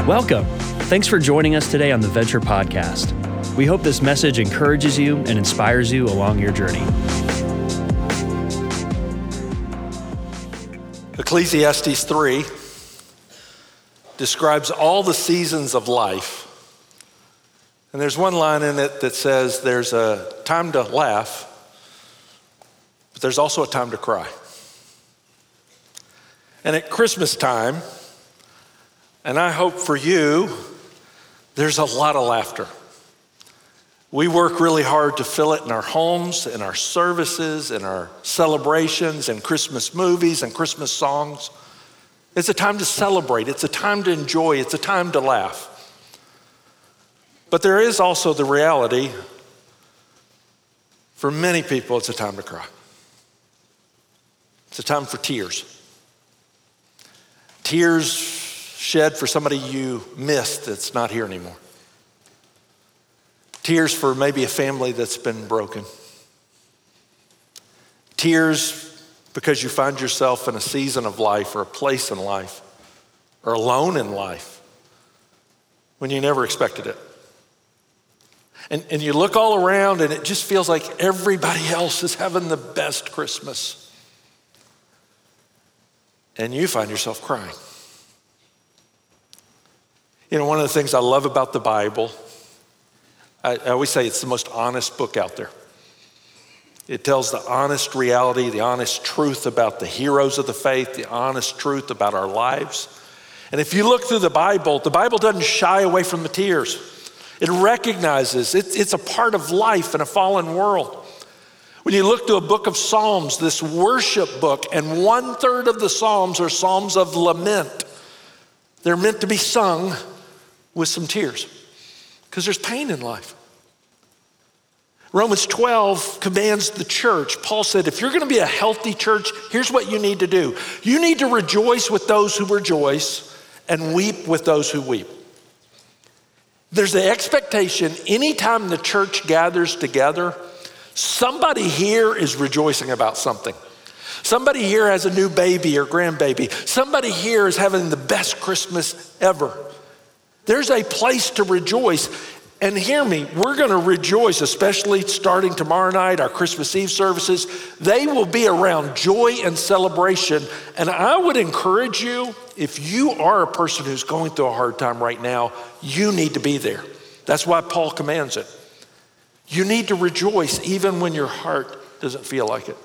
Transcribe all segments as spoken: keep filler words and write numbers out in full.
Welcome. Thanks for joining us today on the Venture Podcast. We hope this message encourages you and inspires you along your journey. Ecclesiastes three describes all the seasons of life. And there's one line in it that says there's a time to laugh, but there's also a time to cry. And at Christmas time, and I hope for you, there's a lot of laughter. We work really hard to fill it in our homes, in our services, in our celebrations, and Christmas movies and Christmas songs. It's a time to celebrate. It's a time to enjoy. It's a time to laugh. But there is also the reality, for many people, it's a time to cry. It's a time for tears. Tears shed for somebody you missed that's not here anymore. Tears for maybe a family that's been broken. Tears because you find yourself in a season of life or a place in life or alone in life when you never expected it. And, and you look all around and it just feels like everybody else is having the best Christmas. And you find yourself crying. You know, one of the things I love about the Bible, I, I always say it's the most honest book out there. It tells the honest reality, the honest truth about the heroes of the faith, the honest truth about our lives. And if you look through the Bible, the Bible doesn't shy away from the tears. It recognizes it's, it's a part of life in a fallen world. When you look to a book of Psalms, this worship book, and one third of the Psalms are Psalms of lament. They're meant to be sung with some tears because there's pain in life. Romans twelve commands the church. Paul said, if you're going to be a healthy church, here's what you need to do. You need to rejoice with those who rejoice and weep with those who weep. There's the expectation anytime the church gathers together, somebody here is rejoicing about something. Somebody here has a new baby or grandbaby. Somebody here is having the best Christmas ever. There's a place to rejoice. And hear me, we're going to rejoice, especially starting tomorrow night, our Christmas Eve services. They will be around joy and celebration. And I would encourage you, if you are a person who's going through a hard time right now, you need to be there. That's why Paul commands it. You need to rejoice even when your heart doesn't feel like it.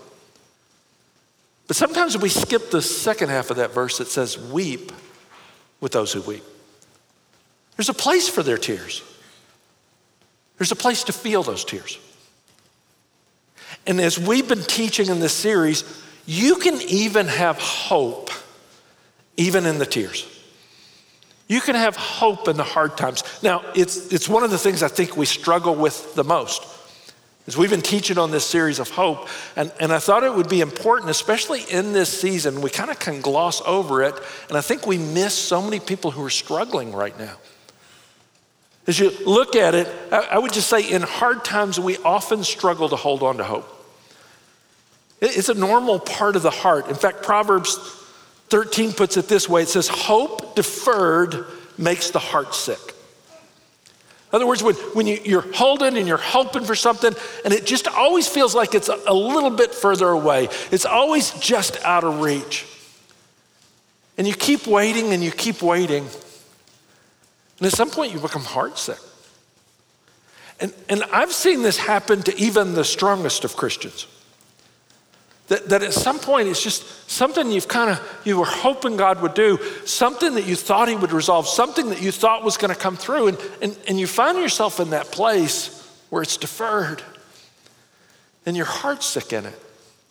But sometimes we skip the second half of that verse that says, weep with those who weep. There's a place for their tears. There's a place to feel those tears. And as we've been teaching in this series, you can even have hope even in the tears. You can have hope in the hard times. Now, it's, it's one of the things I think we struggle with the most. As we've been teaching on this series of hope, and, and I thought it would be important, especially in this season, we kind of can gloss over it, and I think we miss so many people who are struggling right now. As you look at it, I, I would just say in hard times, we often struggle to hold on to hope. It, it's a normal part of the heart. In fact, Proverbs thirteen puts it this way. It says, hope deferred makes the heart sick. In other words, when, when you, you're holding and you're hoping for something, and it just always feels like it's a, a little bit further away. It's always just out of reach. And you keep waiting and you keep waiting. And at some point you become heartsick. And, and I've seen this happen to even the strongest of Christians. That, that at some point it's just something you've kind of, you were hoping God would do, something that you thought he would resolve, something that you thought was going to come through. And, and, and you find yourself in that place where it's deferred and your heart's sick in it.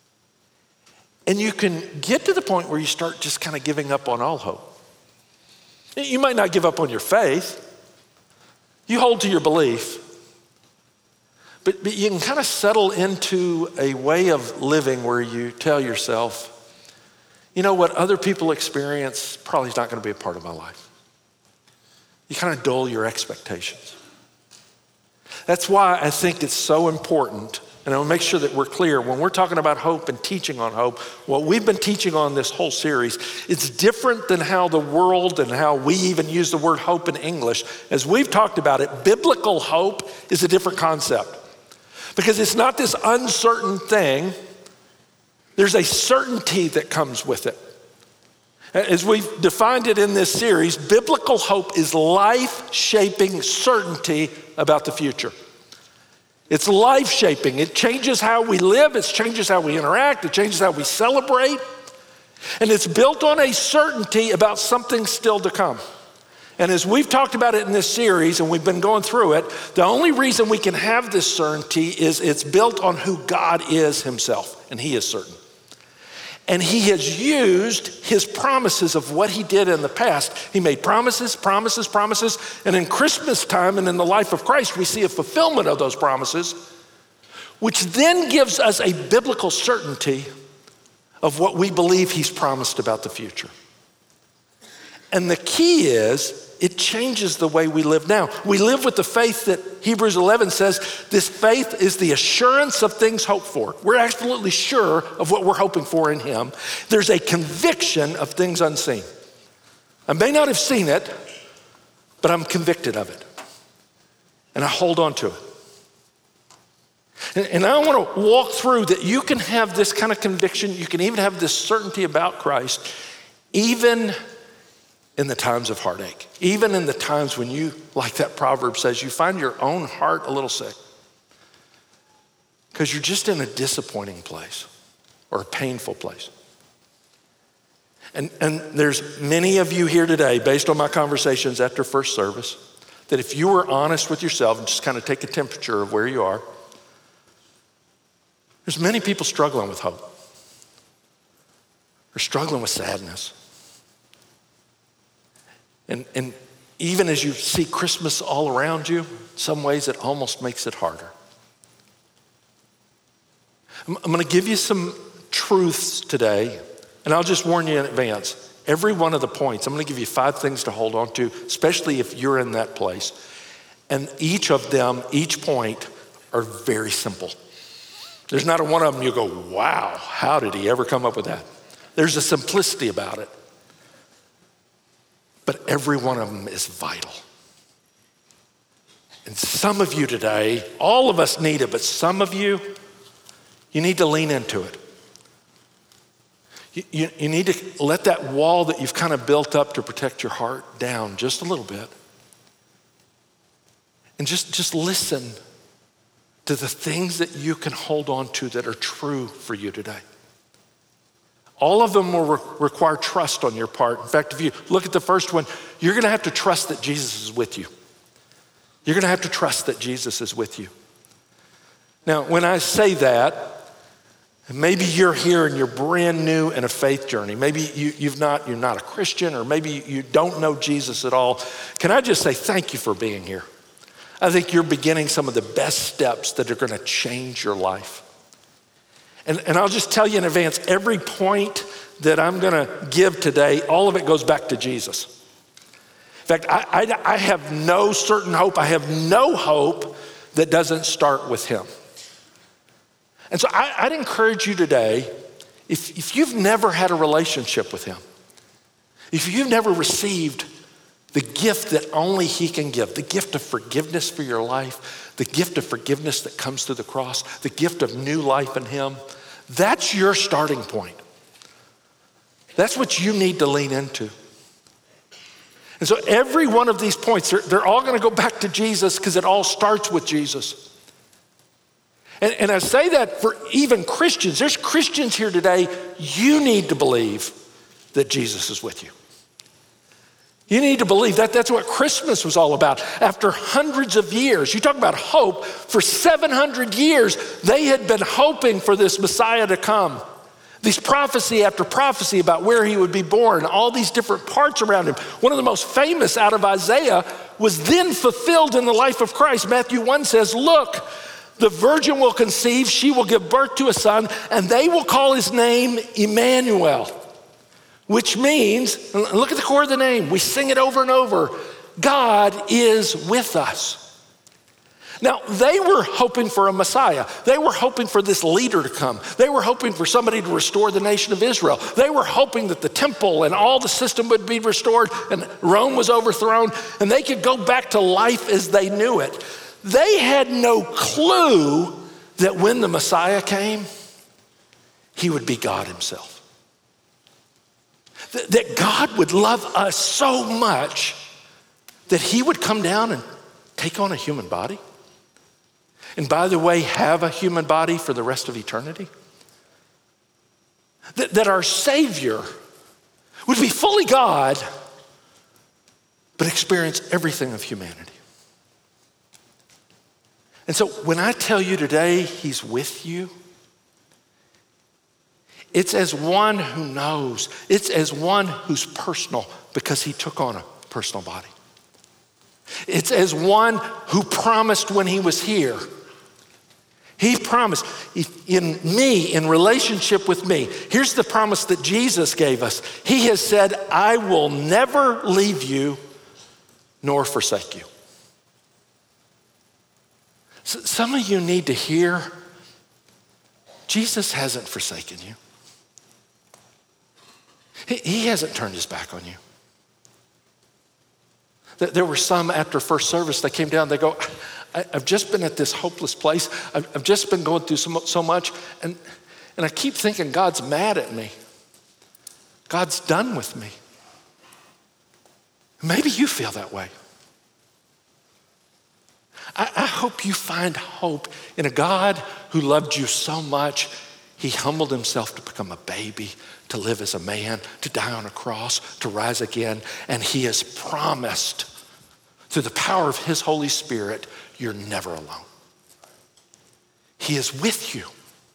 And you can get to the point where you start just kind of giving up on all hope. You might not give up on your faith. You hold to your belief. But, but you can kind of settle into a way of living where you tell yourself, you know, what other people experience probably is not going to be a part of my life. You kind of dull your expectations. That's why I think it's so important And I'll make sure that we're clear. When we're talking about hope and teaching on hope, what we've been teaching on this whole series, it's different than how the world and how we even use the word hope in English. As we've talked about it, biblical hope is a different concept. Because it's not this uncertain thing. There's a certainty that comes with it. As we've defined it in this series, biblical hope is life-shaping certainty about the future. It's life-shaping. It changes how we live. It changes how we interact. It changes how we celebrate. And it's built on a certainty about something still to come. And as we've talked about it in this series, and we've been going through it, the only reason we can have this certainty is it's built on who God is himself, and he is certain. And he has used his promises of what he did in the past. He made promises, promises, promises. And in Christmas time and in the life of Christ, we see a fulfillment of those promises, which then gives us a biblical certainty of what we believe he's promised about the future. And the key is, it changes the way we live now. We live with the faith that Hebrews eleven says, this faith is the assurance of things hoped for. We're absolutely sure of what we're hoping for in him. There's a conviction of things unseen. I may not have seen it, but I'm convicted of it. And I hold on to it. And, and I want to walk through that you can have this kind of conviction. You can even have this certainty about Christ, even in the times of heartache, even in the times when you, like that proverb says, you find your own heart a little sick because you're just in a disappointing place or a painful place. And, and there's many of you here today, based on my conversations after first service, that if you were honest with yourself and just kind of take a temperature of where you are, there's many people struggling with hope. They're struggling with sadness. And, and even as you see Christmas all around you, in some ways it almost makes it harder. I'm, I'm gonna give you some truths today, and I'll just warn you in advance. Every one of the points, I'm gonna give you five things to hold on to, especially if you're in that place. And each of them, each point, are very simple. There's not a one of them you go, wow, how did he ever come up with that? There's a simplicity about it. But every one of them is vital. And some of you today, all of us need it, but some of you, you need to lean into it. You, you, you need to let that wall that you've kind of built up to protect your heart down just a little bit. And just, just listen to the things that you can hold on to that are true for you today. All of them will re- require trust on your part. In fact, if you look at the first one, you're gonna have to trust that Jesus is with you. You're gonna have to trust that Jesus is with you. Now, when I say that, maybe you're here and you're brand new in a faith journey. Maybe you, you've not, you're not a Christian, or maybe you don't know Jesus at all. Can I just say thank you for being here? I think you're beginning some of the best steps that are gonna change your life. And, and I'll just tell you in advance, every point that I'm gonna give today, all of it goes back to Jesus. In fact, I, I, I have no certain hope. I have no hope that doesn't start with him. And so I, I'd encourage you today, if, if you've never had a relationship with him, if you've never received the gift that only he can give, the gift of forgiveness for your life, the gift of forgiveness that comes through the cross, the gift of new life in him, that's your starting point. That's what you need to lean into. And so every one of these points, they're, they're all gonna go back to Jesus because it all starts with Jesus. And, and I say that for even Christians. There's Christians here today, you need to believe that Jesus is with you. You need to believe that that's what Christmas was all about. After hundreds of years, you talk about hope, for seven hundred years, they had been hoping for this Messiah to come. These prophecy after prophecy about where he would be born, all these different parts around him. One of the most famous out of Isaiah was then fulfilled in the life of Christ. Matthew one says, look, the virgin will conceive, she will give birth to a son, and they will call his name Emmanuel. Which means, look at the core of the name, we sing it over and over, God is with us. Now, they were hoping for a Messiah. They were hoping for this leader to come. They were hoping for somebody to restore the nation of Israel. They were hoping that the temple and all the system would be restored and Rome was overthrown and they could go back to life as they knew it. They had no clue that when the Messiah came, he would be God himself. Th- that God would love us so much that he would come down and take on a human body. And by the way, have a human body for the rest of eternity. That, that our Savior would be fully God, but experience everything of humanity. And so when I tell you today he's with you, it's as one who knows, it's as one who's personal because he took on a personal body. It's as one who promised when he was here. He promised in me, in relationship with me. Here's the promise that Jesus gave us. He has said, I will never leave you nor forsake you. So some of you need to hear, Jesus hasn't forsaken you. He, he hasn't turned his back on you. There were some after first service, they came down, they go, I've just been at this hopeless place. I've, I've just been going through so, so much. And, and I keep thinking God's mad at me. God's done with me. Maybe you feel that way. I, I hope you find hope in a God who loved you so much, he humbled himself to become a baby, to live as a man, to die on a cross, to rise again. And he has promised through the power of his Holy Spirit, you're never alone. He is with you.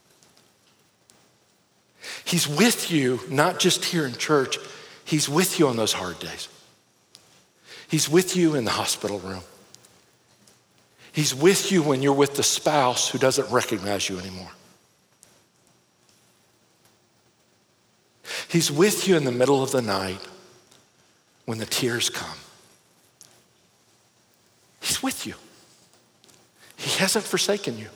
He's with you, not just here in church. He's with you on those hard days. He's with you in the hospital room. He's with you when you're with the spouse who doesn't recognize you anymore. He's with you in the middle of the night when the tears come. He's with you. He hasn't forsaken you.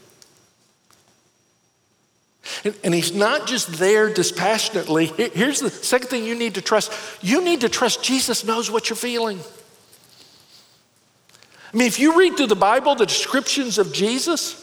And, and he's not just there dispassionately. Here's the second thing you need to trust. You need to trust Jesus knows what you're feeling. I mean, if you read through the Bible, the descriptions of Jesus,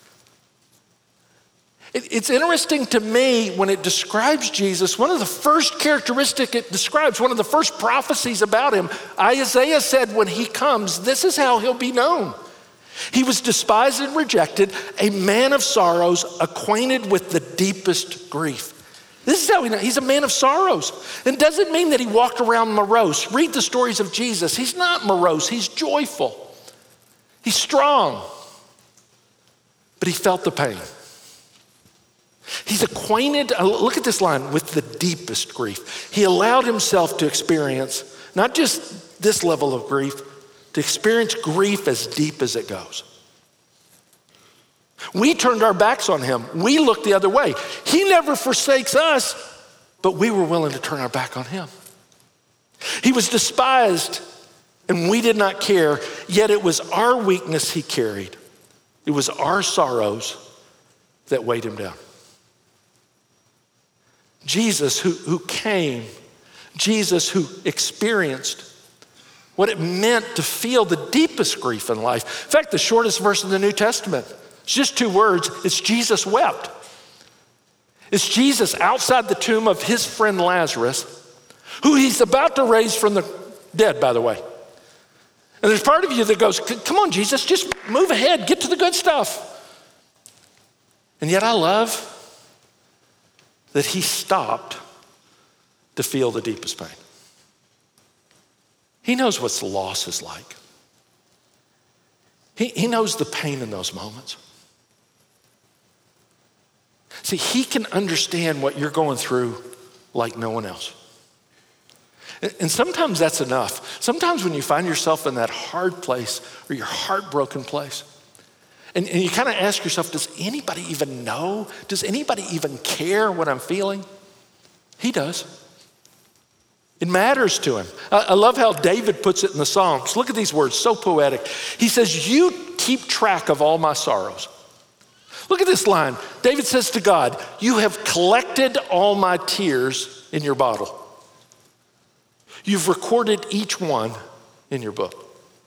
it, it's interesting to me when it describes Jesus, one of the first characteristics it describes, one of the first prophecies about him, Isaiah said when he comes, this is how he'll be known. He was despised and rejected, a man of sorrows, acquainted with the deepest grief. This is how we know. He's a man of sorrows. And doesn't mean that he walked around morose. Read the stories of Jesus. He's not morose. He's joyful. He's strong. But he felt the pain. He's acquainted, look at this line, with the deepest grief. He allowed himself to experience not just this level of grief, to experience grief as deep as it goes. We turned our backs on him. We looked the other way. He never forsakes us, but we were willing to turn our back on him. He was despised and we did not care, yet it was our weakness he carried. It was our sorrows that weighed him down. Jesus who, who came, Jesus who experienced what it meant to feel the deepest grief in life. In fact, the shortest verse in the New Testament, it's just two words, it's Jesus wept. It's Jesus outside the tomb of his friend Lazarus, who he's about to raise from the dead, by the way. And there's part of you that goes, come on, Jesus, just move ahead, get to the good stuff. And yet I love that he stopped to feel the deepest pain. He knows what the loss is like. He, he knows the pain in those moments. See, he can understand what you're going through like no one else. And, and sometimes that's enough. Sometimes when you find yourself in that hard place or your heartbroken place, and, and you kind of ask yourself, does anybody even know? Does anybody even care what I'm feeling? He does. It matters to him. I love how David puts it in the Psalms. Look at these words, so poetic. He says, you keep track of all my sorrows. Look at this line. David says to God, you have collected all my tears in your bottle. You've recorded each one in your book.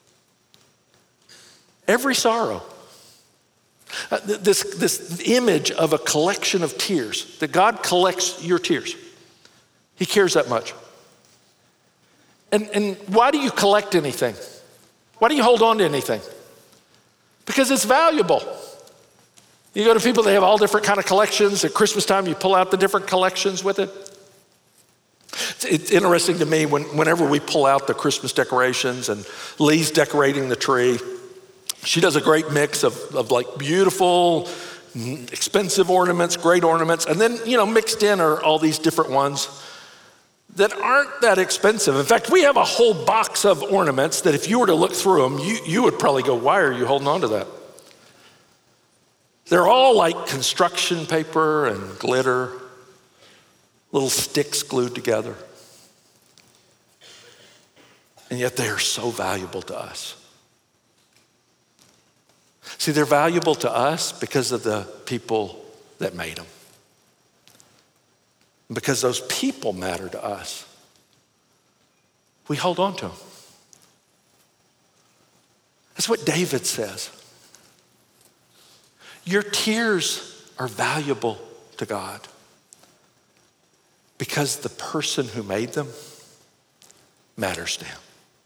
Every sorrow. Uh, this, this image of a collection of tears, that God collects your tears. He cares that much. And, and why do you collect anything? Why do you hold on to anything? Because it's valuable. You go to people, they have all different kind of collections. At Christmas time, you pull out the different collections with it. It's, it's interesting to me when, whenever we pull out the Christmas decorations and Lee's decorating the tree, she does a great mix of, of like beautiful, expensive ornaments, great ornaments, and then, you know, mixed in are all these different ones that aren't that expensive. In fact, we have a whole box of ornaments that if you were to look through them, you, you would probably go, why are you holding on to that? They're all like construction paper and glitter, little sticks glued together. And yet they are so valuable to us. See, they're valuable to us because of the people that made them. Because those people matter to us. We hold on to them. That's what David says. Your tears are valuable to God because the person who made them matters to him.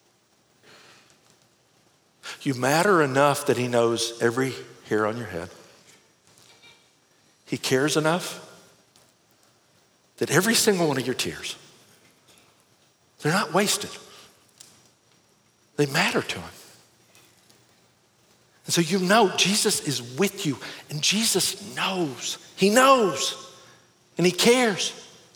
You matter enough that he knows every hair on your head. He cares enough that every single one of your tears, they're not wasted. They matter to him. And so you know Jesus is with you, and Jesus knows. He knows, and he cares.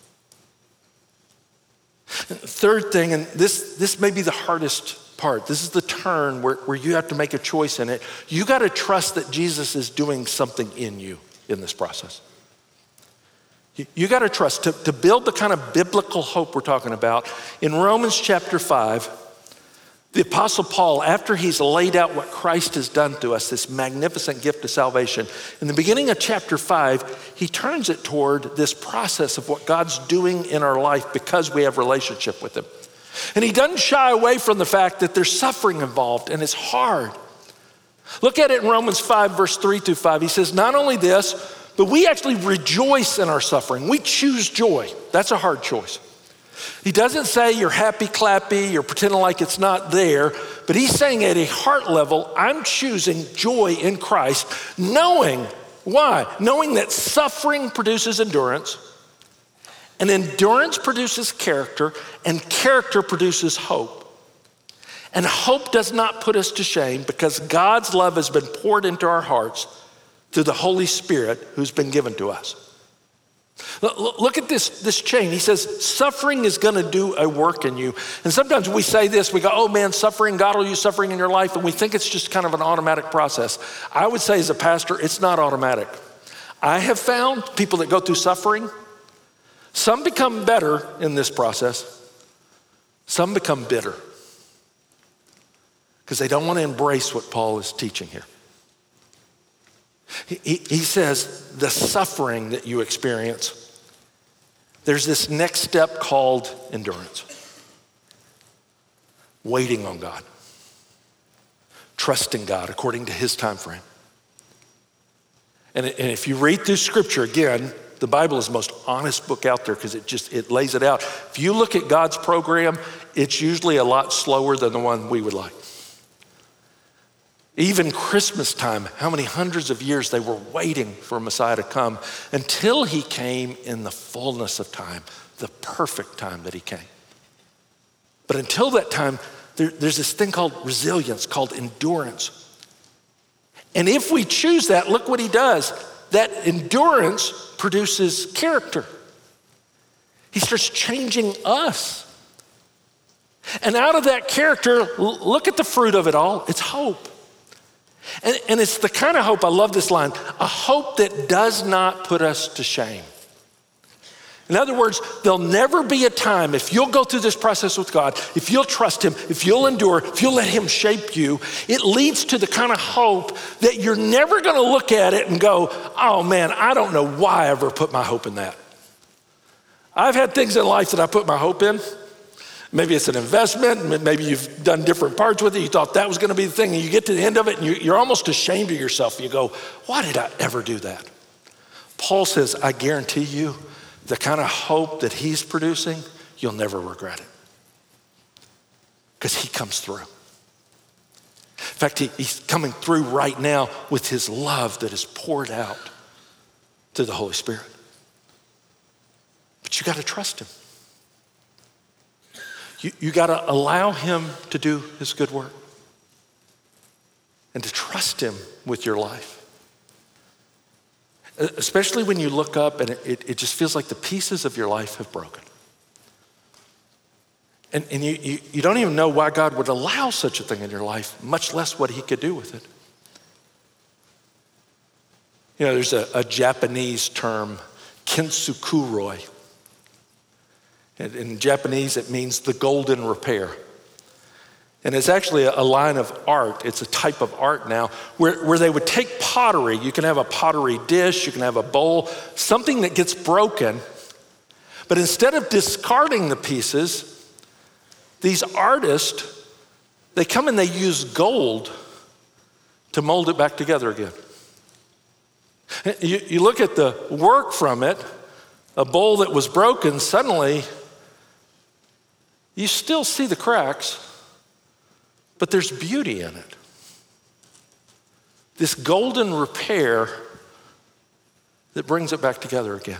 And the third thing, and this, this may be the hardest part. This is the turn where, where you have to make a choice in it. You got to trust that Jesus is doing something in you in this process. You, you got to trust to, to build the kind of biblical hope we're talking about. In Romans chapter five, the Apostle Paul, after he's laid out what Christ has done to us, this magnificent gift of salvation, in the beginning of chapter five, he turns it toward this process of what God's doing in our life because we have relationship with him. And he doesn't shy away from the fact that there's suffering involved and it's hard. Look at it in Romans five, verse three through five. He says, not only this, but we actually rejoice in our suffering. We choose joy. That's a hard choice. He doesn't say you're happy clappy, you're pretending like it's not there, but he's saying at a heart level, I'm choosing joy in Christ, knowing, why? Knowing that suffering produces endurance, and endurance produces character, and character produces hope. And hope does not put us to shame because God's love has been poured into our hearts through the Holy Spirit who's been given to us. Look at this, this chain. He says, suffering is gonna do a work in you. And sometimes we say this, we go, oh man, suffering, God will use suffering in your life, and we think it's just kind of an automatic process. I would say as a pastor, it's not automatic. I have found people that go through suffering, some become better in this process, some become bitter because they don't want to embrace what Paul is teaching here. He, he, he says the suffering that you experience, there's this next step called endurance. Waiting on God. Trusting God according to his time frame. And, and if you read through scripture, again, the Bible is the most honest book out there because it just, it lays it out. If you look at God's program, it's usually a lot slower than the one we would like. Even Christmas time, how many hundreds of years they were waiting for Messiah to come until he came in the fullness of time, the perfect time that he came. But until that time, there, there's this thing called resilience, called endurance. And if we choose that, look what he does. That endurance produces character. He starts changing us. And out of that character, look at the fruit of it all, it's hope. And, and it's the kind of hope, I love this line, a hope that does not put us to shame. In other words, there'll never be a time, if you'll go through this process with God, if you'll trust him, if you'll endure, if you'll let him shape you, it leads to the kind of hope that you're never gonna look at it and go, oh man, I don't know why I ever put my hope in that. I've had things in life that I put my hope in. Maybe it's an investment, maybe you've done different parts with it, you thought that was gonna be the thing, and you get to the end of it and you're almost ashamed of yourself. You go, why did I ever do that? Paul says, I guarantee you, the kind of hope that he's producing, you'll never regret it. Because he comes through. In fact, he, he's coming through right now with his love that is poured out through the Holy Spirit. But you gotta trust him. You, you gotta allow him to do his good work and to trust him with your life. Especially when you look up and it, it just feels like the pieces of your life have broken. And, and you, you, you don't even know why God would allow such a thing in your life, much less what he could do with it. You know, there's a, a Japanese term, kintsukuroi. And in Japanese, it means the golden repair. And it's actually a line of art. It's a type of art now where, where they would take pottery. You can have a pottery dish, you can have a bowl, something that gets broken. But instead of discarding the pieces, these artists, they come and they use gold to mold it back together again. You, you look at the work from it, a bowl that was broken, suddenly you still see the cracks, but there's beauty in it. This golden repair that brings it back together again.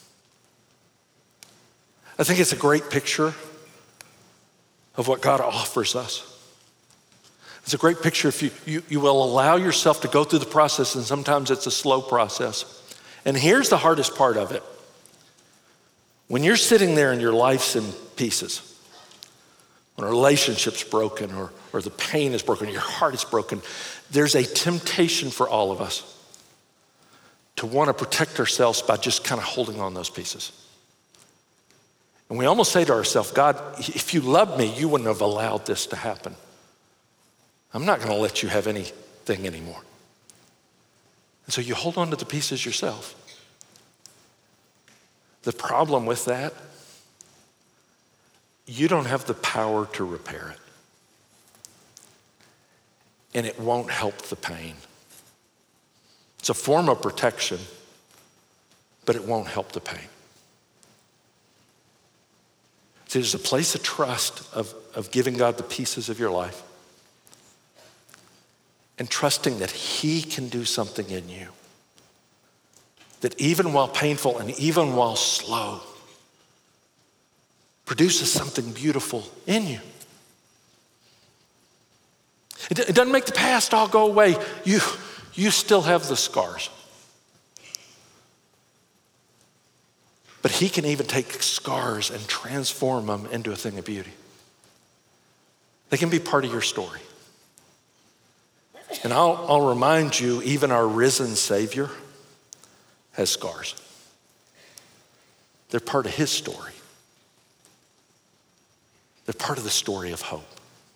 I think it's a great picture of what God offers us. It's a great picture if you, you, you will allow yourself to go through the process, and sometimes it's a slow process. And here's the hardest part of it. When you're sitting there and your life's in pieces, when a relationship's broken or, or the pain is broken, or your heart is broken, there's a temptation for all of us to want to protect ourselves by just kind of holding on those pieces. And we almost say to ourselves, God, if you loved me, you wouldn't have allowed this to happen. I'm not going to let you have anything anymore. And so you hold on to the pieces yourself. The problem with that, you don't have the power to repair it. And it won't help the pain. It's a form of protection, but it won't help the pain. See, there's a place of trust of, of giving God the pieces of your life and trusting that he can do something in you. That even while painful and even while slow, produces something beautiful in you. It, it doesn't make the past all go away. You, you still have the scars. But he can even take scars and transform them into a thing of beauty. They can be part of your story. And I'll, I'll remind you, even our risen Savior has scars. They're part of his story. They're part of the story of hope.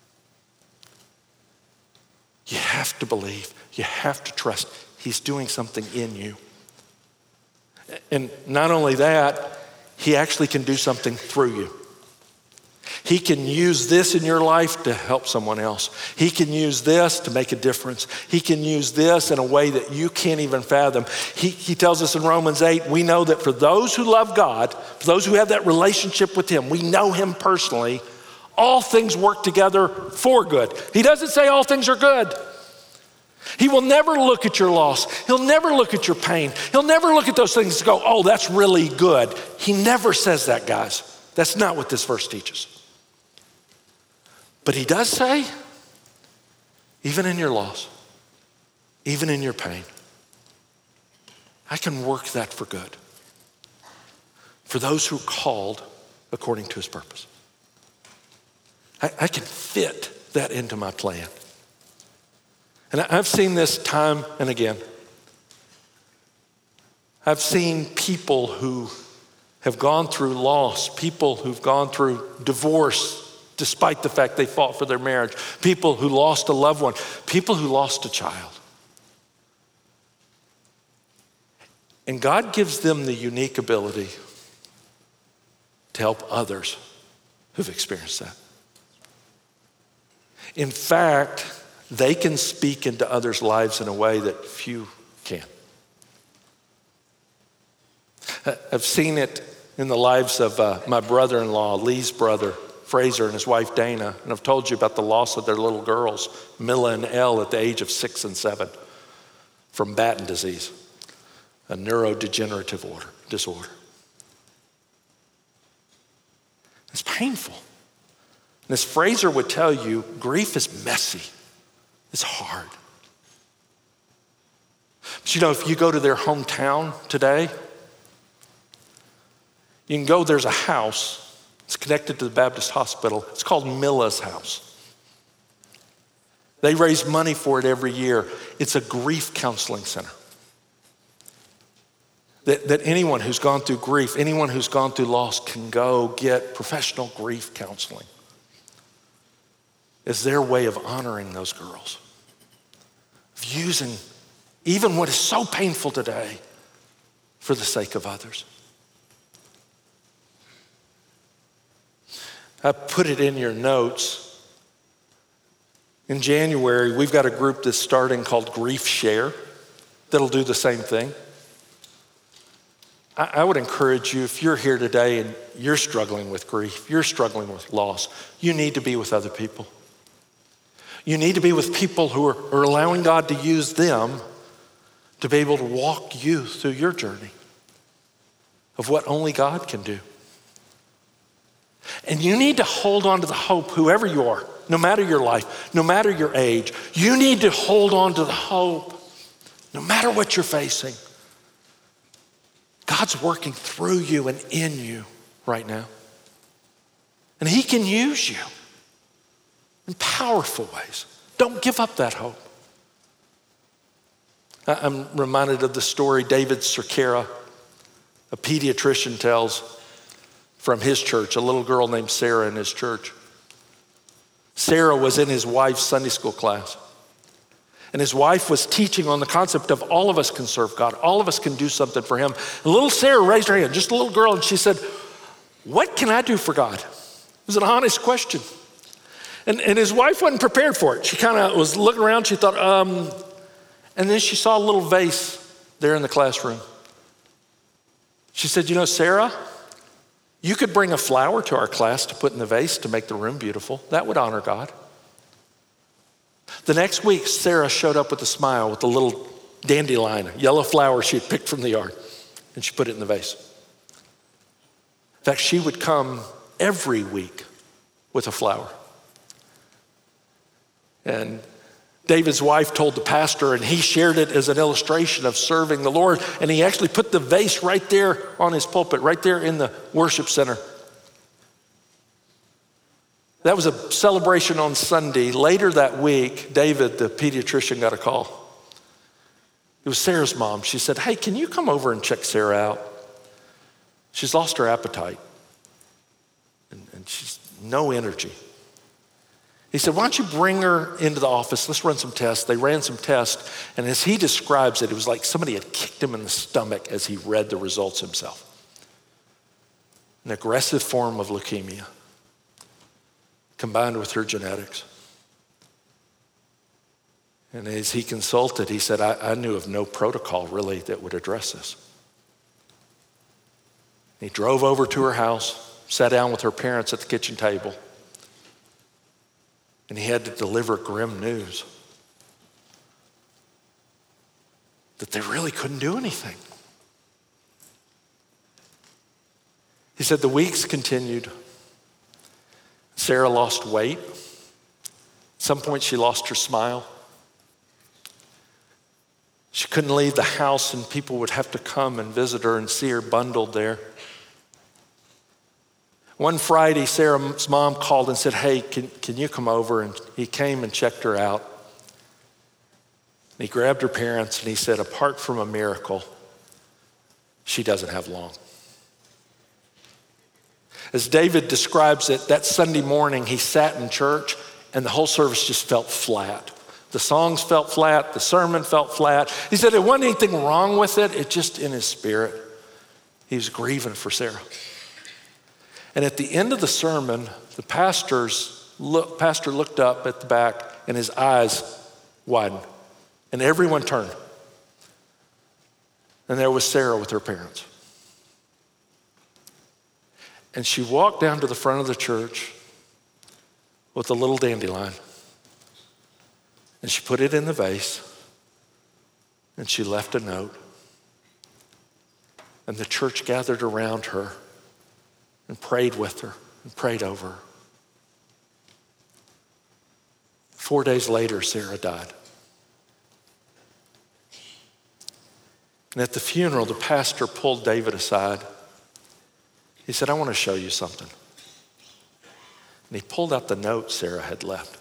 You have to believe, you have to trust he's doing something in you. And not only that, he actually can do something through you. He can use this in your life to help someone else. He can use this to make a difference. He can use this in a way that you can't even fathom. He, he tells us in Romans eight, we know that for those who love God, for those who have that relationship with him, we know him personally, all things work together for good. He doesn't say all things are good. He will never look at your loss. He'll never look at your pain. He'll never look at those things and go, oh, that's really good. He never says that, guys. That's not what this verse teaches. But he does say, even in your loss, even in your pain, I can work that for good. For those who are called according to his purpose. I, I can fit that into my plan. And I've seen this time and again. I've seen people who have gone through loss, people who've gone through divorce despite the fact they fought for their marriage, people who lost a loved one, people who lost a child. And God gives them the unique ability to help others who've experienced that. In fact, they can speak into others' lives in a way that few can. I've seen it in the lives of uh, my brother-in-law, Lee's brother, Fraser, and his wife, Dana. And I've told you about the loss of their little girls, Milla and Elle, at the age of six and seven from Batten disease, a neurodegenerative order, disorder. It's painful. And as Fraser would tell you, grief is messy. It's hard. But you know, if you go to their hometown today, you can go, there's a house. It's connected to the Baptist hospital. It's called Milla's House. They raise money for it every year. It's a grief counseling center. That, that anyone who's gone through grief, anyone who's gone through loss can go get professional grief counseling. It's their way of honoring those girls, of using even what is so painful today for the sake of others. I put it in your notes. In January, we've got a group that's starting called Grief Share that'll do the same thing. I, I would encourage you, if you're here today and you're struggling with grief, you're struggling with loss, you need to be with other people. You need to be with people who are, are allowing God to use them to be able to walk you through your journey of what only God can do. And you need to hold on to the hope, whoever you are, no matter your life, no matter your age, you need to hold on to the hope, no matter what you're facing. God's working through you and in you right now. And he can use you in powerful ways. Don't give up that hope. I'm reminded of the story David Cerquera, a pediatrician, tells from his church, a little girl named Sarah in his church. Sarah was in his wife's Sunday school class. And his wife was teaching on the concept of all of us can serve God. All of us can do something for him. And little Sarah raised her hand, just a little girl, and she said, "What can I do for God?" It was an honest question. And, and his wife wasn't prepared for it. She kind of was looking around. She thought, um, and then she saw a little vase there in the classroom. She said, "You know, Sarah, you could bring a flower to our class to put in the vase to make the room beautiful. That would honor God." The next week, Sarah showed up with a smile with a little dandelion, a yellow flower she had picked from the yard, and she put it in the vase. In fact, she would come every week with a flower. And David's wife told the pastor, and he shared it as an illustration of serving the Lord. And he actually put the vase right there on his pulpit, right there in the worship center. That was a celebration on Sunday. Later that week, David, the pediatrician, got a call. It was Sarah's mom. She said, "Hey, can you come over and check Sarah out? She's lost her appetite. And, and she's no energy." He said, "Why don't you bring her into the office? Let's run some tests." They ran some tests, and as he describes it, it was like somebody had kicked him in the stomach as he read the results himself. An aggressive form of leukemia combined with her genetics. And as he consulted, he said, I, I knew of no protocol really that would address this. He drove over to her house, sat down with her parents at the kitchen table, and he had to deliver grim news that they really couldn't do anything. He said the weeks continued. Sarah lost weight. At some point, she lost her smile. She couldn't leave the house, and people would have to come and visit her and see her bundled there. One Friday, Sarah's mom called and said, "Hey, can, can you come over?" And he came and checked her out. And he grabbed her parents and he said, apart from a miracle, she doesn't have long. As David describes it, that Sunday morning he sat in church and the whole service just felt flat. The songs felt flat, the sermon felt flat. He said there wasn't anything wrong with it, it just in his spirit. He was grieving for Sarah. And at the end of the sermon, the pastor's look, pastor looked up at the back and his eyes widened. And everyone turned. And there was Sarah with her parents. And she walked down to the front of the church with a little dandelion. And she put it in the vase. And she left a note. And the church gathered around her and prayed with her and prayed over her. Four days later, Sarah died. And at the funeral, the pastor pulled David aside. He said, I want to show you something. And he pulled out the note Sarah had left.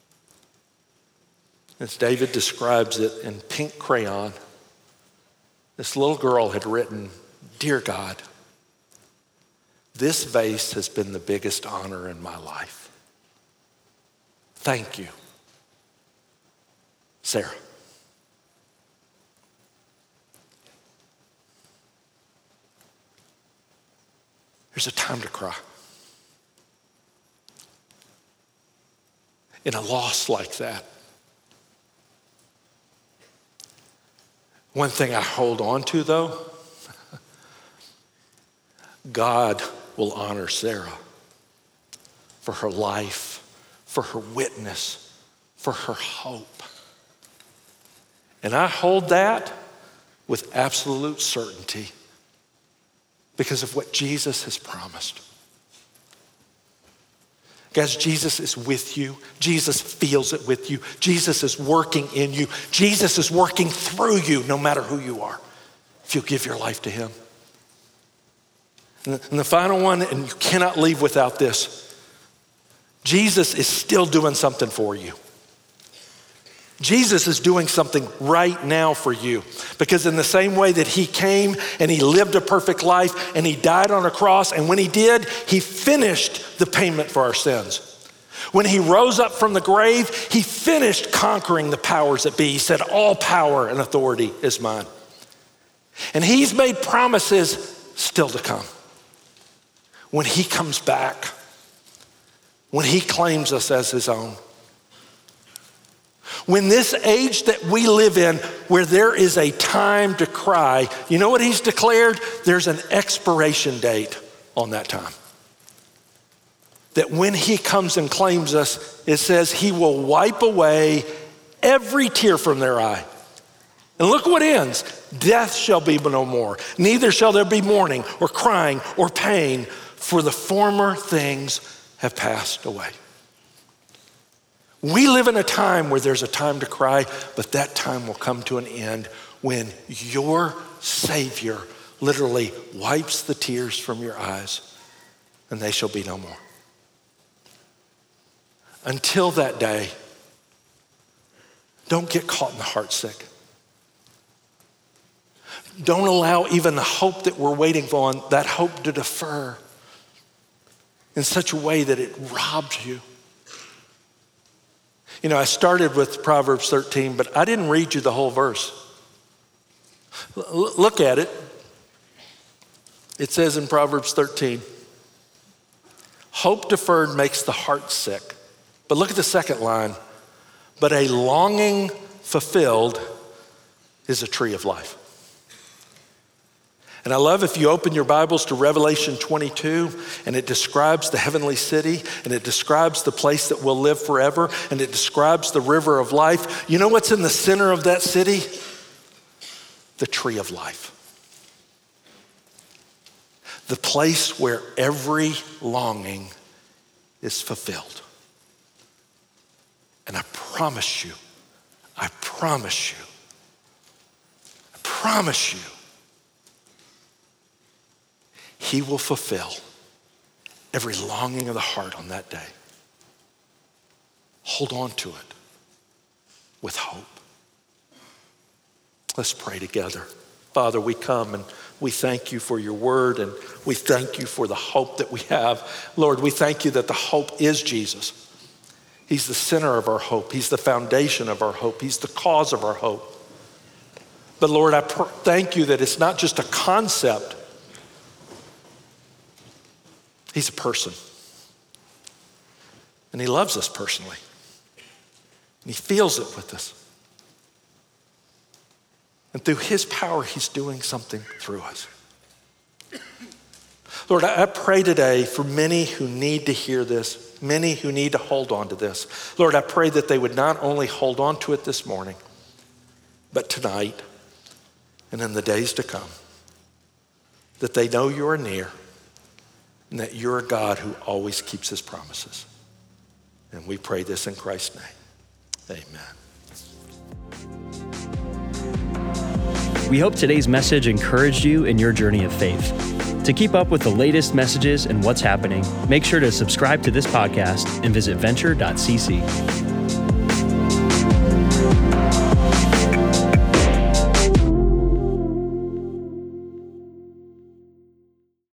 As David describes it in pink crayon, this little girl had written, Dear God, this vase has been the biggest honor in my life. Thank you, Sarah. There's a time to cry. In a loss like that. One thing I hold on to, though, God will honor Sarah for her life, for her witness, for her hope. And I hold that with absolute certainty because of what Jesus has promised. Guys, Jesus is with you. Jesus feels it with you. Jesus is working in you. Jesus is working through you no matter who you are, if you'll give your life to him. And the final one, and you cannot leave without this, Jesus is still doing something for you. Jesus is doing something right now for you, because in the same way that he came and he lived a perfect life and he died on a cross, and when he did, he finished the payment for our sins. When he rose up from the grave, he finished conquering the powers that be. He said, all power and authority is mine. And he's made promises still to come. When he comes back, when he claims us as his own, when this age that we live in, where there is a time to cry, you know what he's declared? There's an expiration date on that time. That when he comes and claims us, it says he will wipe away every tear from their eye. And look what ends. Death shall be no more. Neither shall there be mourning or crying or pain, for the former things have passed away. We live in a time where there's a time to cry, but that time will come to an end when your Savior literally wipes the tears from your eyes and they shall be no more. Until that day, don't get caught in the heartsick. Don't allow even the hope that we're waiting for, that hope to defer in such a way that it robs you. You know, I started with Proverbs thirteen, but I didn't read you the whole verse. L- look at it. It says in Proverbs thirteen, hope deferred makes the heart sick. But look at the second line. But a longing fulfilled is a tree of life. And I love if you open your Bibles to Revelation twenty-two, and it describes the heavenly city, and it describes the place that will live forever, and it describes the river of life. You know what's in the center of that city? The tree of life. The place where every longing is fulfilled. And I promise you, I promise you, I promise you, he will fulfill every longing of the heart on that day. Hold on to it with hope. Let's pray together. Father, we come and We thank you for your word, and we thank you for the hope that we have. Lord, we thank you that the hope is Jesus. He's the center of our hope. He's the foundation of our hope. He's the cause of our hope. But Lord, I pr- thank you that it's not just a concept. He's a person. And he loves us personally. And he feels it with us. And through his power, he's doing something through us. Lord, I pray today for many who need to hear this, many who need to hold on to this. Lord, I pray that they would not only hold on to it this morning, but tonight and in the days to come, that they know you are near and that you're a God who always keeps his promises. And we pray this in Christ's name. Amen. We hope today's message encouraged you in your journey of faith. To keep up with the latest messages and what's happening, make sure to subscribe to this podcast and visit venture dot c c.